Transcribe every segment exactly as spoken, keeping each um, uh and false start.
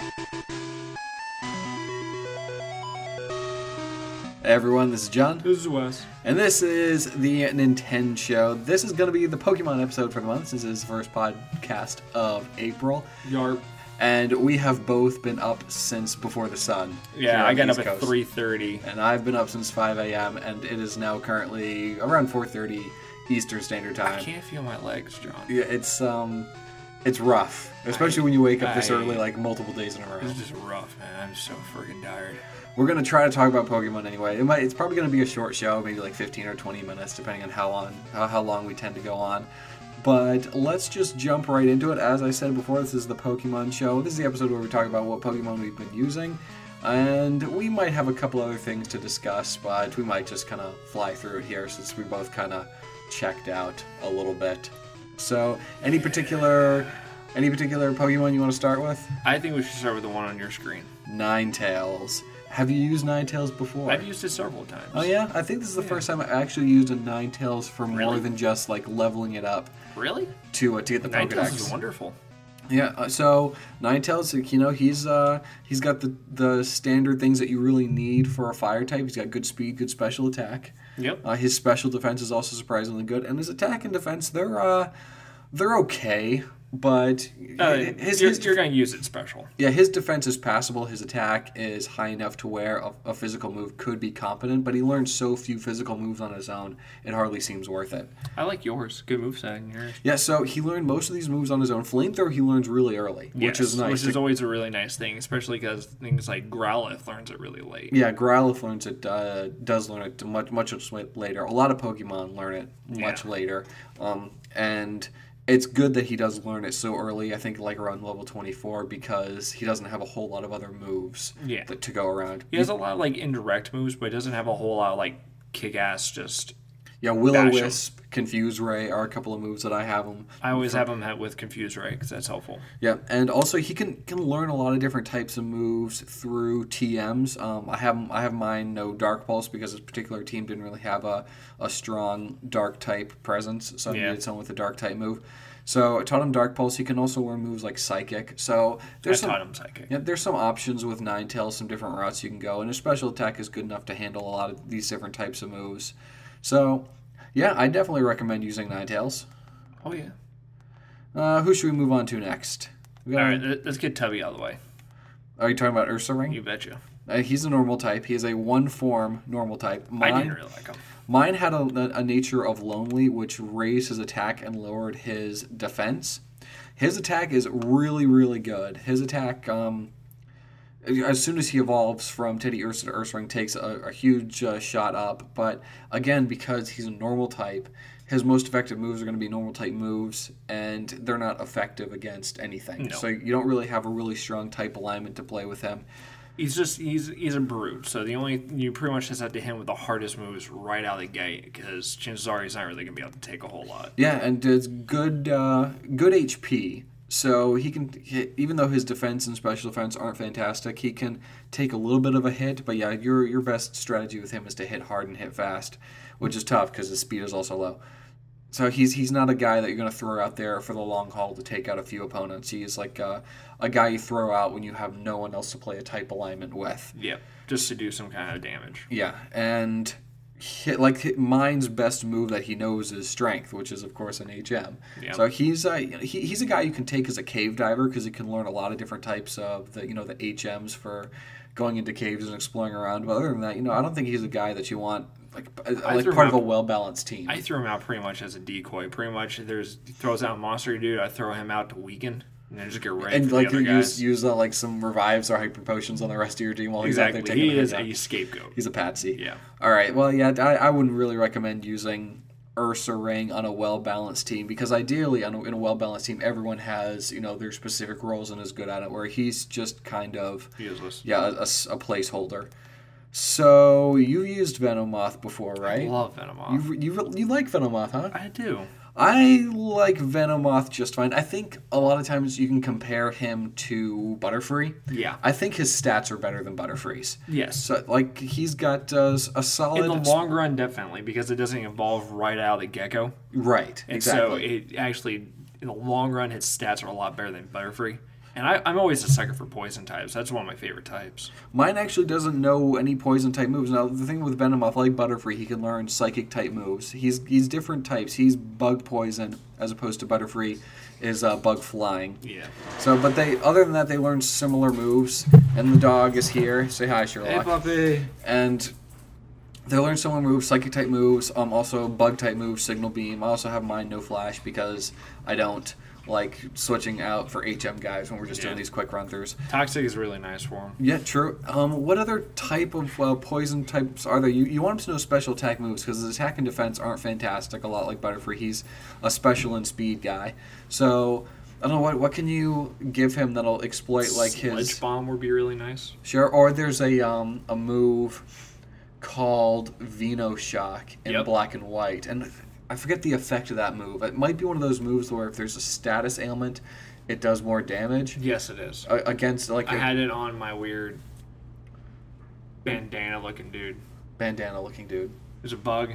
Hey everyone, this is John. This is Wes. And this is the Nintendo Show. This is going to be the Pokemon episode for the month. This is the first podcast of April. Yarp. And we have both been up since before the sun. Yeah, I got up at three thirty. And I've been up since five a.m. and it is now currently around four thirty Eastern Standard Time. I can't feel my legs, John. Yeah, it's um, it's rough. Especially I, when you wake up this I, early, like multiple days in a row. It's just rough, man. I'm so freaking tired. We're going to try to talk about Pokemon anyway. It might, it's probably going to be a short show, maybe like fifteen or twenty minutes, depending on how on how, how long we tend to go on. But let's just jump right into it. As I said before, this is the Pokemon Show. This is the episode where we talk about what Pokemon we've been using. And we might have a couple other things to discuss, but we might just kind of fly through it here since we both kind of checked out a little bit. So, any particular any particular Pokemon you want to start with? I think we should start with the one on your screen. Ninetales. Have you used Ninetales before? I've used it several times. Oh yeah? I think this is the yeah. first time I actually used a Ninetales for really? more than just like leveling it up. Really? To uh, to get the Pokedex. Ninetales is wonderful. Yeah, uh, so Ninetales, you know, he's uh he's got the the standard things that you really need for a fire type. He's got good speed, good special attack. Yep. Uh, his special defense is also surprisingly good, and his attack and defense, they're uh they're okay. But uh, his, you're, his you're going to use it special. Yeah, his defense is passable. His attack is high enough to where a, a physical move could be competent, but he learns so few physical moves on his own, it hardly seems worth it. I like yours. Good moveset in yours. Yeah, so he learned most of these moves on his own. Flamethrower he learns really early, yes, which is nice. Which is always a really nice thing, especially because things like Growlithe learns it really late. Yeah, Growlithe learns it, uh, does learn it much, much later. A lot of Pokemon learn it much yeah. later. Um, and... It's good that he does learn it so early, I think like around level twenty-four, because he doesn't have a whole lot of other moves yeah. that, to go around. He has a lot of like indirect moves, but he doesn't have a whole lot of like kick-ass just... Yeah, Will-O-Wisp, Confuse Ray are a couple of moves that I have him. I always for. have him with Confuse Ray because that's helpful. Yeah, and also he can, can learn a lot of different types of moves through T Ms. Um, I have I have mine no Dark Pulse because this particular team didn't really have a, a strong Dark type presence, so I yeah. needed someone with a Dark type move. So I taught him Dark Pulse. He can also learn moves like Psychic. So there's I some, taught him Psychic. Yeah, there's some options with Ninetales, some different routes you can go, and his special attack is good enough to handle a lot of these different types of moves. So, yeah, I definitely recommend using Ninetales. Oh, yeah. Uh, who should we move on to next? We got All right, let's get Tubby out of the way. Are you talking about Ursaring? You betcha. Uh, he's a normal type. He is a one-form normal type. Mine, I didn't really like him. Mine had a, a nature of Lonely, which raised his attack and lowered his defense. His attack is really, really good. His attack... Um, as soon as he evolves from Teddy Ursa to Ursaring, takes a, a huge uh, shot up. But again, because he's a normal type, his most effective moves are going to be normal type moves, and they're not effective against anything. No. So you don't really have a really strong type alignment to play with him. He's just he's he's a brute. So the only you pretty much just have to hit him with the hardest moves right out of the gate because chances are he's not really going to be able to take a whole lot. Yeah, and it's good uh, good H P. So he can, even though his defense and special defense aren't fantastic, he can take a little bit of a hit. But yeah, your your best strategy with him is to hit hard and hit fast, which is tough because his speed is also low. So he's he's not a guy that you're going to throw out there for the long haul to take out a few opponents. He's like a, a guy you throw out when you have no one else to play a type alignment with. Yeah, just to do some kind of damage. Yeah, and... Hit, like mine's best move that he knows is Strength, which is of course an H M. Yep. So he's uh, he, he's a guy you can take as a cave diver because he can learn a lot of different types of the you know the H Ms for going into caves and exploring around. But other than that, you know, I don't think he's a guy that you want like like part of a well balanced team. I threw him out pretty much as a decoy. Pretty much, there's he throws out a monster dude. I throw him out to weaken. And then just get ready and for like the other you guys. use use uh, like some revives or hyper potions on the rest of your team while exactly. he's out there taking he is a a scapegoat. He's a patsy. Yeah. All right. Well, yeah, I, I wouldn't really recommend using Ursaring on a well-balanced team because ideally on a, in a well-balanced team everyone has you know their specific roles and is good at it where he's just kind of useless. Yeah, a, a, a placeholder. So you've used Venomoth before, right? I love Venomoth. You you you like Venomoth, huh? I do. I like Venomoth just fine. I think a lot of times you can compare him to Butterfree. Yeah. I think his stats are better than Butterfree's. Yes. So, like, he's got uh, a solid... In the long run, definitely, because it doesn't evolve right out of the get-go. Right, and exactly. so it actually, in the long run, his stats are a lot better than Butterfree. And I, I'm always a sucker for poison types. That's one of my favorite types. Mine actually doesn't know any poison type moves. Now the thing with Venomoth, like Butterfree, he can learn psychic type moves. He's he's different types. He's bug poison as opposed to Butterfree is uh, bug flying. Yeah. So, but they other than that, they learn similar moves. And the dog is here. Say hi, Sherlock. Hey, puppy. And they learn similar moves, psychic type moves. Um, also bug type moves, Signal Beam. I also have mine no flash because I don't like switching out for H M guys when we're just Yeah. doing these quick run throughs. Toxic is really nice for him. Yeah, true. Um, what other type of uh, poison types are there? You you want him to know special attack moves because his attack and defense aren't fantastic. A lot like Butterfree, he's a special and speed guy. So I don't know what what can you give him that'll exploit like his Sludge Bomb would be really nice. sure. Or there's a um a move called Venoshock in Yep. black and white, and I forget the effect of that move. It might be one of those moves where if there's a status ailment, it does more damage Yes, it is. uh, against like I a had it on my weird bandana-looking dude. bandana-looking dude. There's a bug.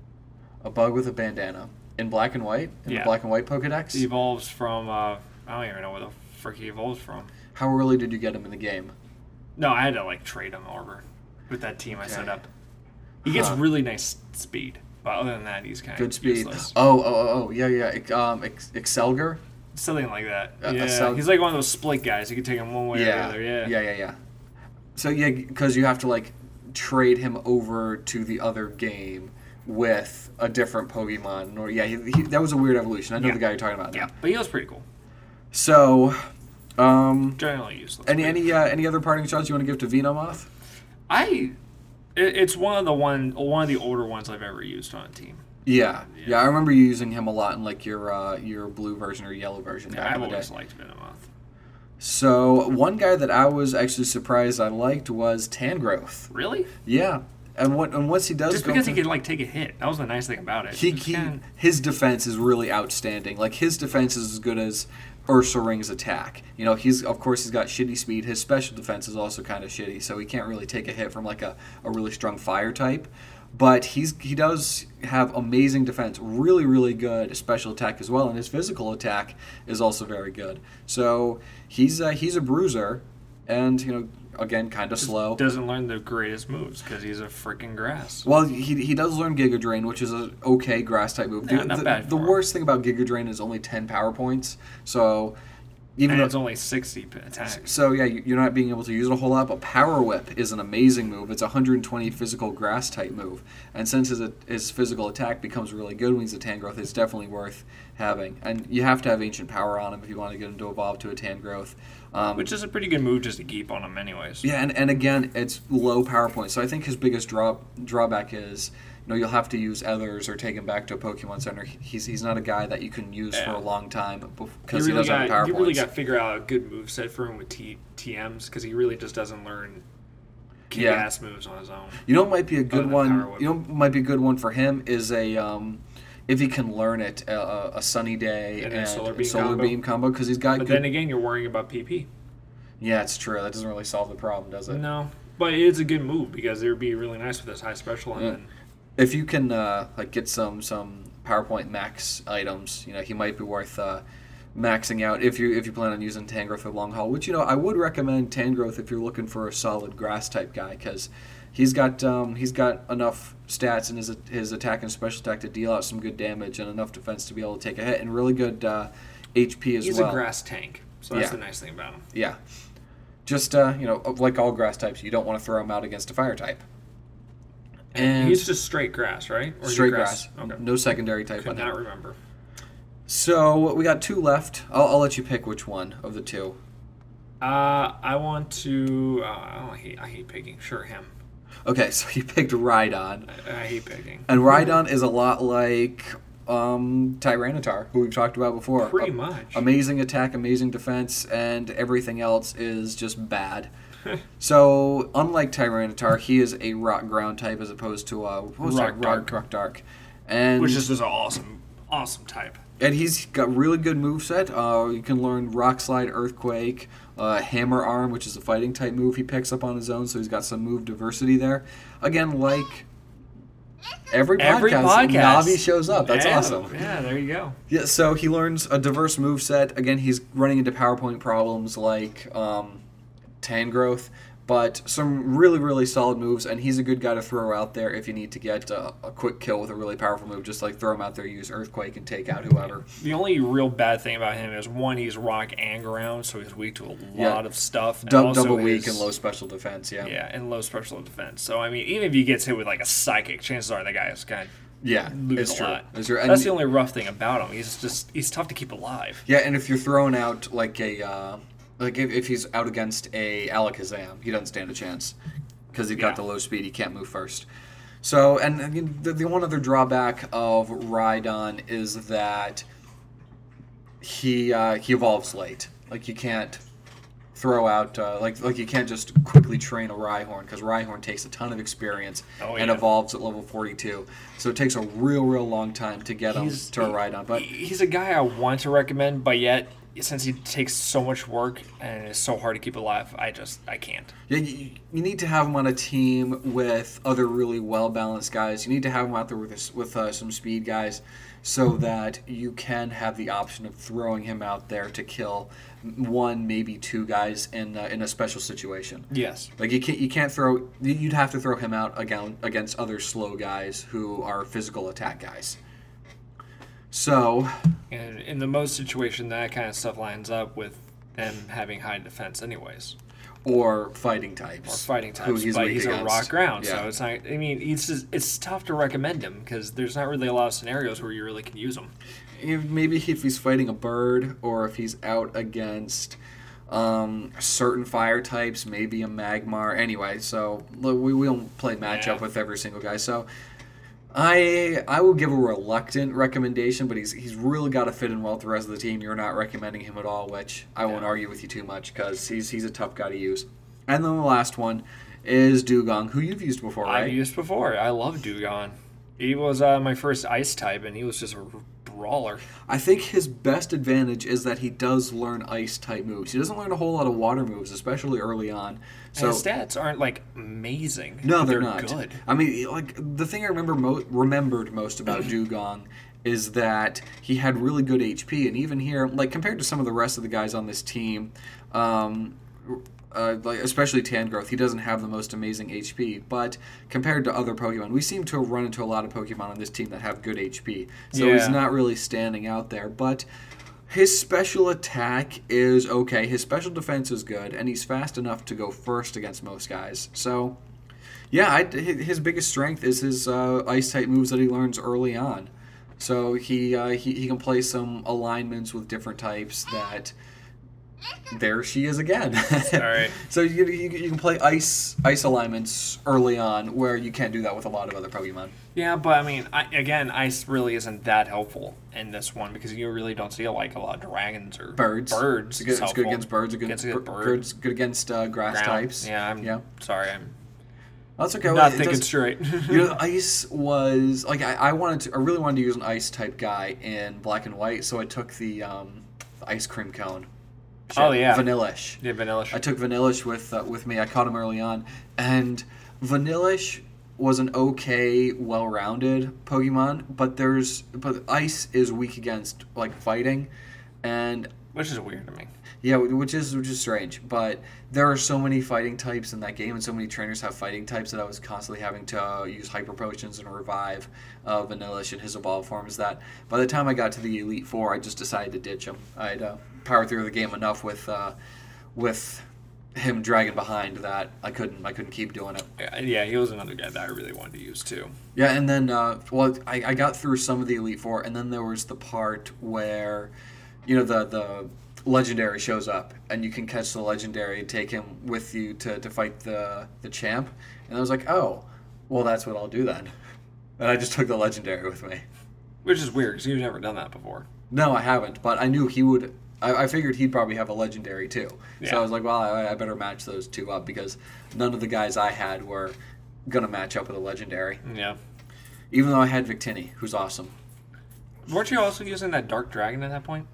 A bug with a bandana in black and white in Yeah. the black and white Pokedex. He evolves from, uh, I don't even know where the frick he evolves from. How early did you get him in the game? No, I had to, like, trade him over with that team I set Okay. up. He gets Huh. really nice speed, but other than that, he's kind of Good speed. useless. Oh, oh, oh, oh, yeah, yeah. Ex- Um, Ex- Excelgar. Something like that. Uh, yeah, so- he's like one of those split guys. You can take him one way or the Yeah, other. Yeah. yeah, yeah, yeah. So yeah, because you have to like trade him over to the other game with a different Pokemon. Or yeah, he, he, that was a weird evolution. I know Yeah. the guy you're talking about. Now. Yeah, but he was pretty cool. So, um, Generally useless. any but- any uh, any other parting shots you want to give to Venomoth? I, it, it's one of the one one of the older ones I've ever used on a team. Yeah, Yeah. yeah. I remember you using him a lot in like your uh, your blue version or yellow version. Yeah, back I've in the day. always liked Venomoth. So one guy that I was actually surprised I liked was Tangrowth. Really? Yeah, and what and once he does Just go because to- he could like take a hit. That was the nice thing about it. he, It's he kinda- his defense is really outstanding. Like his defense is as good as Ursaring's attack. You know, he's of course he's got shitty speed. His special defense is also kind of shitty, so he can't really take a hit from like a, a really strong fire type. But he's he does have amazing defense, really really good special attack as well, and his physical attack is also very good. So he's uh, he's a bruiser, and you know again kind of slow. doesn't learn the greatest moves because he's a freaking grass. Well, he, he does learn Giga Drain, which is a okay grass type move. Yeah, the not the, bad the for him. worst thing about Giga Drain is only ten power points. So even And though it's only sixty p- attack. so yeah, you- you're not being able to use it a whole lot. But Power Whip is an amazing move. It's a one hundred twenty physical grass type move, and since his his physical attack becomes really good when he's a Tangrowth, it's definitely worth having. And you have to have Ancient Power on him if you want to get him to evolve to a Tangrowth. Um, Which is a pretty good move just to keep on him anyways. Yeah, and, and again, it's low power points. So I think his biggest draw, drawback is, you know, you'll have to use Ethers or take him back to a Pokemon Center. He's he's not a guy that you can use for Yeah. a long time You because he really doesn't have got power you points. really got to figure out a good move set for him with T- TMs because he really just doesn't learn kick Yeah. ass moves on his own. You know, what might be a Other good than one. Power Whip. You know, what might be a good one for him is a um, if he can learn it, a, a Sunny Day And and, then Solar Beam Solar combo. Beam combo because he's got But good. then again, you're worrying about P P. Yeah, it's true. That doesn't really solve the problem, does it? No, but it's a good move because it would be really nice with this high special and Yeah. then If you can uh, like get some some PowerPoint max items, you know, he might be worth uh, maxing out if you if you plan on using Tangrowth for the long haul. Which you know, I would recommend Tangrowth if you're looking for a solid grass type guy because he's got um, he's got enough stats in his his attack and special attack to deal out some good damage and enough defense to be able to take a hit and really good uh, H P as he's well. a grass tank. So that's Yeah. the nice thing about him. Yeah, just uh, you know, like all grass types, you don't want to throw him out against a fire type. And he's just straight grass, right? Or is he straight grass, Okay. no secondary type Could on him. not remember. So we got two left. I'll, I'll let you pick which one of the two. Uh, I want to. Uh, I hate. I hate picking. Sure, him. Okay, so you picked Rhydon, I, I hate picking. and Rhydon is a lot like um, Tyranitar, who we've talked about before. Pretty A- much. Amazing attack, amazing defense, and everything else is just bad. So unlike Tyranitar, he is a rock ground type as opposed to uh, what was Rock that? Dark. Rock, rock dark, and Which is just an awesome, awesome type. And he's got really good moveset. Uh, you can learn Rock Slide, Earthquake, uh, Hammer Arm, which is a fighting type move he picks up on his own, so he's got some move diversity there. Again, like Every podcast, Every podcast. Navi shows up. That's yeah, awesome. Yeah, there you go. Yeah, so he learns a diverse move set. Again, he's running into PowerPoint problems like um, Tangrowth, but some really, really solid moves, and he's a good guy to throw out there if you need to get uh, a quick kill with a really powerful move. Just like throw him out there, use Earthquake, and take out whoever. The only real bad thing about him is, one, he's rock and ground, so he's weak to a lot Yeah. of stuff. And Du- also double weak his- and low special defense, yeah. Yeah, and low special defense. So, I mean, even if he gets hit with, like, a psychic, chances are that guy is going Yeah, to lose it's a true. lot. It's true. And That's the only rough thing about him. He's just, he's tough to keep alive. Yeah, and if you're throwing out like a, uh, like if, if he's out against a Alakazam, he doesn't stand a chance because he's got Yeah. the low speed. He can't move first. So, and, and the, the one other drawback of Rhydon is that he uh, he evolves late. Like you can't throw out uh, like like you can't just quickly train a Rhyhorn because Rhyhorn takes a ton of experience Oh, and yeah. evolves at level forty-two. So it takes a real real long time to get him He's- to a Rhydon. But He's a guy I want to recommend, but yet, since he takes so much work and is so hard to keep alive, I just, I can't. Yeah, you, you need to have him on a team with other really well balanced guys. You need to have him out there with this, with uh, some speed guys, so that you can have the option of throwing him out there to kill one, maybe two guys in uh, in a special situation. Yes. Like you can't you can't throw you'd have to throw him out against against other slow guys who are physical attack guys. So And in the most situation, that kind of stuff lines up with them having high defense anyways. or fighting types. Or fighting who types, he's but weak he's a against. rock ground, Yeah. so it's not, I mean, it's just, it's tough to recommend him because there's not really a lot of scenarios where you really can use him. If- maybe if he's fighting a bird or if he's out against um, certain fire types, maybe a Magmar. Anyway, so look, we, we don't play matchup Yeah. with every single guy. So I I will give a reluctant recommendation, but he's he's really got to fit in well with the rest of the team. You're not recommending him at all, which I won't Yeah. argue with you too much because he's he's a tough guy to use. And then the last one is Dugong, who you've used before, right? I've used before. I love Dugong. He was uh, my first ice type, and he was just a brawler. I think his best advantage is that he does learn ice type moves. He doesn't learn a whole lot of water moves, especially early on. So and his stats aren't like amazing. no, but they're, not. good. I mean, like the thing I remember mo- remembered most about Dugong is that he had really good H P, and even here, like compared to some of the rest of the guys on this team, um, uh, like especially Tangrowth, he doesn't have the most amazing H P. But compared to other Pokemon, we seem to have run into a lot of Pokemon on this team that have good H P. So he's Yeah. not really standing out there, but. His special attack is okay. His special defense is good, and he's fast enough to go first against most guys. So, yeah, I, his biggest strength is his uh, ice type moves that he learns early on. So he, uh, he he can play some alignments with different types that. There she is again. All right. So you, you, you can play ice ice alignments early on, where you can't do that with a lot of other Pokemon. Yeah, but I mean, I, again, ice really isn't that helpful in this one because you really don't see like a lot of dragons or Birds. Birds. It's good, it's good against birds. It's good, Against a good bir- bird. It's good against uh, grass Ground. types. Yeah, I'm Yeah. sorry. I'm That's okay. not Well, it thinking does- straight. You know, ice was like I, I wanted to. I really wanted to use an ice type guy in black and white, so I took the, um, the ice cream cone. Oh, yeah. Vanillish. yeah, vanilla. I took Vanillish with uh, with me. I caught him early on, and Vanillish was an okay, well-rounded Pokemon, but there's but ice is weak against like fighting, and Which is weird to me. yeah, which is which is strange. But there are so many fighting types in that game, and so many trainers have fighting types that I was constantly having to uh, use hyper potions and revive uh, Vanillish in his evolved forms. That by the time I got to the Elite Four, I just decided to ditch him. I'd uh, powered through the game enough with uh, with him dragging behind that I couldn't I couldn't keep doing it. Yeah, yeah, he was another guy that I really wanted to use too. Yeah, and then uh, well, I, I got through some of the Elite Four, and then there was the part where, you know, the the legendary shows up, and you can catch the legendary and take him with you to, to fight the the champ. And I was like, oh, well, that's what I'll do then. And I just took the legendary with me. Which is weird because you've never done that before. No, I haven't, but I knew he would. I, I figured he'd probably have a legendary too. So Yeah. I was like, well, I, I better match those two up because none of the guys I had were gonna match up with a legendary. Yeah. Even though I had Victini, who's awesome. Weren't you also using that Dark Dragon at that point?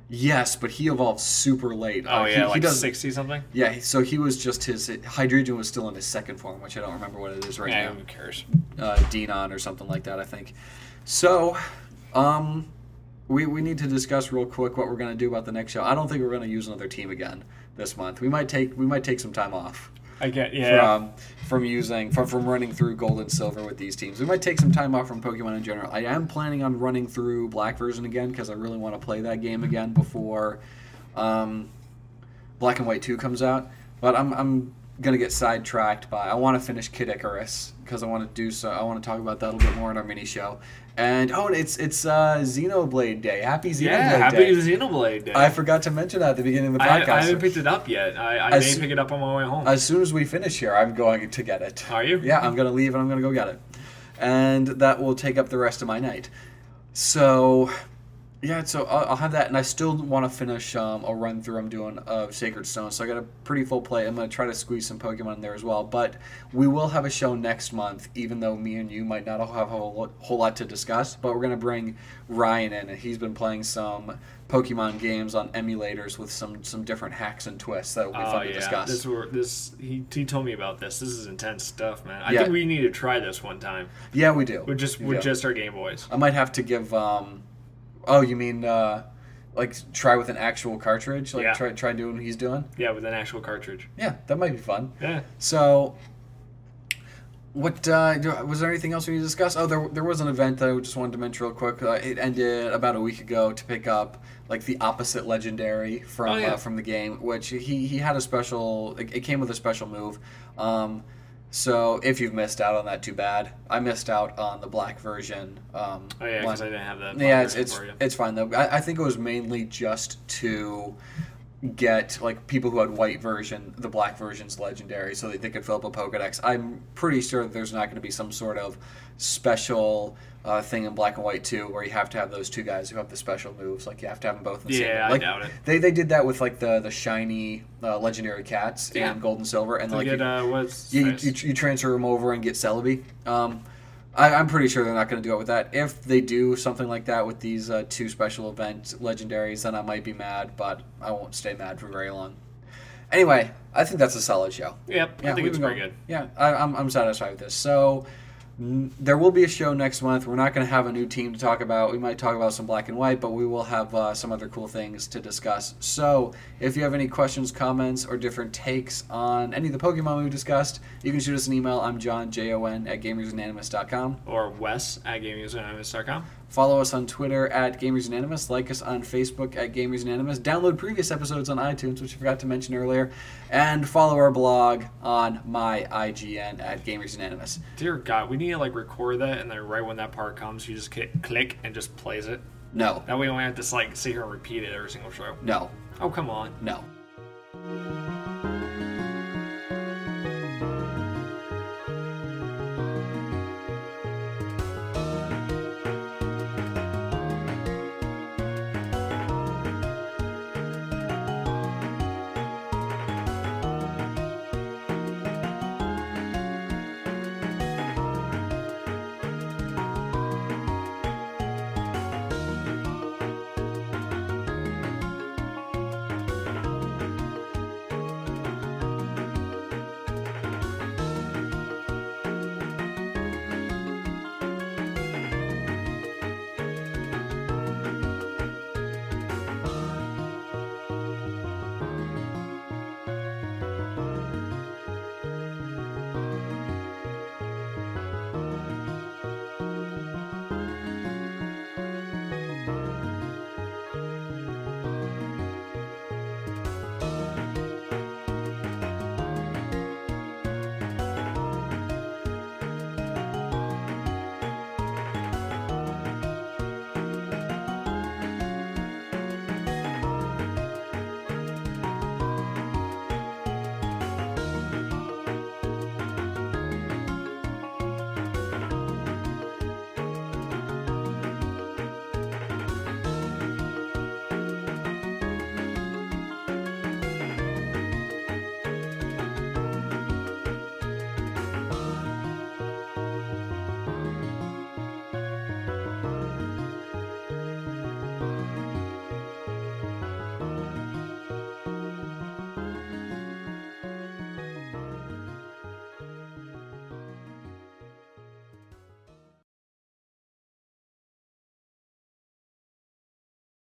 Yes, but he evolved super late. Oh Uh, yeah, he, like he does, sixty something. Yeah, so he was just his Hydreigon was still in his second form, which I don't remember what it is right Yeah, now. who cares? Uh, Denon or something like that, I think. So, um, we we need to discuss real quick what we're gonna do about the next show. I don't think we're gonna use another team again this month. We might take we might take some time off. I get yeah. From from using from from running through Gold and Silver with these teams. We might take some time off from Pokemon in general. I am planning on running through Black version again because I really want to play that game again before um, Black and White two comes out. But I'm I'm gonna get sidetracked by I want to finish Kid Icarus because I want to do so. I want to talk about that a little bit more in our mini show. And oh, and it's it's uh, Xenoblade Day. Happy Xenoblade yeah, happy Day. Xenoblade Day. I forgot to mention that at the beginning of the I, podcast. I haven't picked it up yet. I, I As- may pick it up on my way home. As soon as we finish here, I'm going to get it. Are you? Yeah, I'm going to leave and I'm going to go get it. And that will take up the rest of my night. So, yeah, so I'll, I'll have that. And I still want to finish um, a run through I'm doing of Sacred Stone. So I got a pretty full plate. I'm going to try to squeeze some Pokemon in there as well. But we will have a show next month, even though me and you might not have a whole, whole lot to discuss. But we're going to bring Ryan in. And he's been playing some Pokemon games on emulators with some, some different hacks and twists that will be Oh fun to yeah, discuss. this were this he, he told me about this. This is intense stuff, man. I Yeah. think we need to try this one time. Yeah, we do. With just We with do. just our Game Boys. I might have to give. Um, oh, you mean uh, like try with an actual cartridge? Like Yeah. try try doing what he's doing? Yeah, with an actual cartridge. Yeah, that might be fun. Yeah. So, what uh, do- was there anything else we need to discuss? Oh, there there was an event that I just wanted to mention real quick. Uh, it ended about a week ago to pick up like the opposite legendary from Oh, yeah. uh, from the game, which he he had a special. It, it came with a special move. Um, so if you've missed out on that, too bad. I missed out on the black version. Um, Oh yeah, one. because I didn't have that. Yeah, black it's version it's for you. it's fine though. I, I think it was mainly just to get like people who had white version, the black version's legendary, so that they could fill up a Pokedex. I'm pretty sure that there's not going to be some sort of special uh, thing in Black and White too, where you have to have those two guys who have the special moves. Like you have to have them both in the same. Yeah, I Like, doubt it. They they did that with like the the shiny uh, legendary cats Yeah. in Gold and Silver, and To like get you, uh, what's you, nice. you, you transfer them over and get Celebi. Um, I, I'm pretty sure they're not going to do it with that. If they do something like that with these uh, two special event legendaries, then I might be mad, but I won't stay mad for very long. Anyway, I think that's a solid show. Yep, I think we've it's been pretty going- good. Yeah, I, I'm, I'm satisfied with this. So n- there will be a show next month. We're not going to have a new team to talk about. We might talk about some Black and White, but we will have uh, some other cool things to discuss. So if you have any questions, comments, or different takes on any of the Pokemon we've discussed, you can shoot us an email. I'm John, J O N, at gamersunanimous dot com. Or Wes at gaming anonymous dot com. Follow us on Twitter at Gamers Unanimous. Like us on Facebook at Gamers Unanimous. Download previous episodes on iTunes, which I forgot to mention earlier. And follow our blog on my I G N at Gamers Unanimous. Dear God, we need to like record that, and then right when that part comes, you just click, click and just plays it. No, That way, we don't have to like sit here and repeat it every single show. no, Oh come on. no.